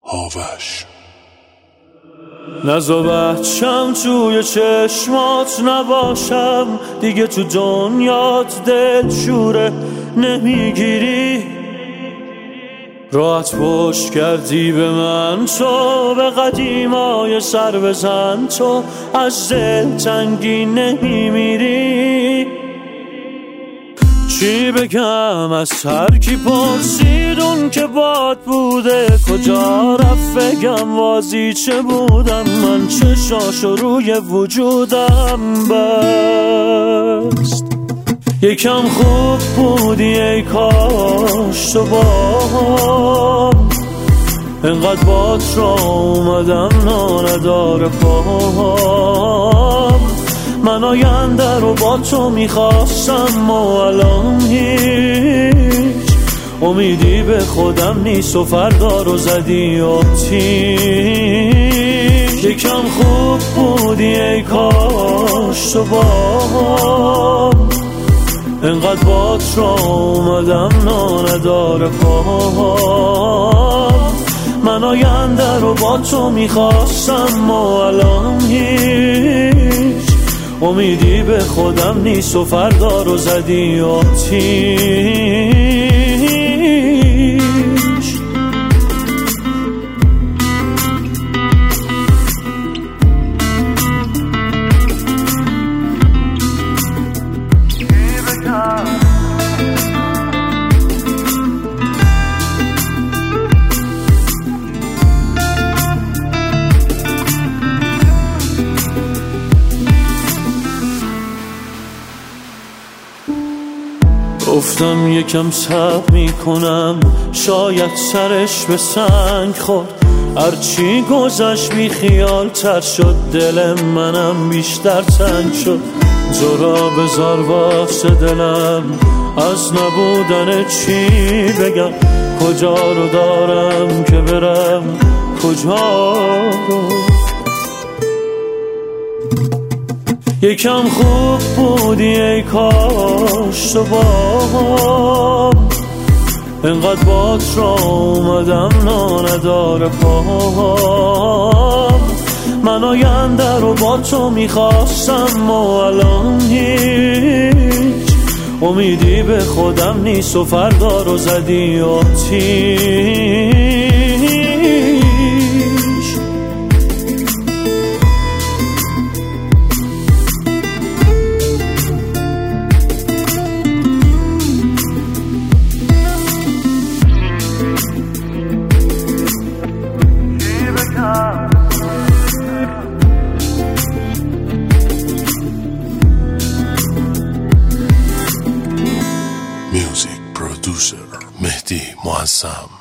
آوش نزا بچم توی چشمات نباشم دیگه، تو دنیات دل شوره نمیگیری، راحت پشت کردی به من، تو به قدیمای سر بزن، تو از دل تنگی نمیمیری. چی بگم از هر کی پرسید اون که باد بوده کجا رفت، بگم وازی چه بودم من، چشاشو روی وجودم بست. یکم خوب بودی ای کاش تو باهم، انقدر بات را اومدم نداره پاهم. من آینده رو با تو میخواستم و الان هیچ امیدی به خودم نیست و فردا رو زدی آتیش. یکم خوب بودی ای کاش تو باهم، انقدر بات را اومدم نداره پاهم. من آینده رو با تو میخواستم و الان هیچ امیدی به خودم نیست و فردا رو زدی آتیش. گفتم یکم صبر میکنم شاید سرش به سنگ خورد، هرچی گذشت بی خیال تر شد، دل منم بیشتر تنگ شد. زورا بذار واسه دلم از نبودن چی بگم، کجا رو دارم که برم کجا رو. یکم خوب بودی ای کاش تو باهم، انقدر بات را اومدم نداره پاهم. من آینده رو با تو میخواستم و الان هیچ امیدی به خودم نیست و فردا رو زدی آتیش. میوزیک پرودوسر مهدی معظم.